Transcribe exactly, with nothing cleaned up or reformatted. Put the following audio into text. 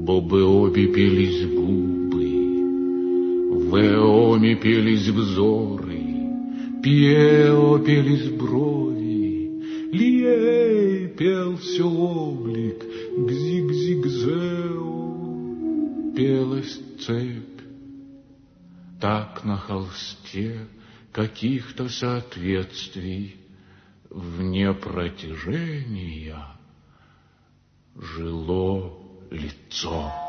Бобеоби пелись губы, в Эоме пелись взоры, Пиео пелись брови, Лией пелся облик, Гзиг-зиг-зео пелась цепь. Так на холсте каких-то соответствий вне протяжения жило лицо.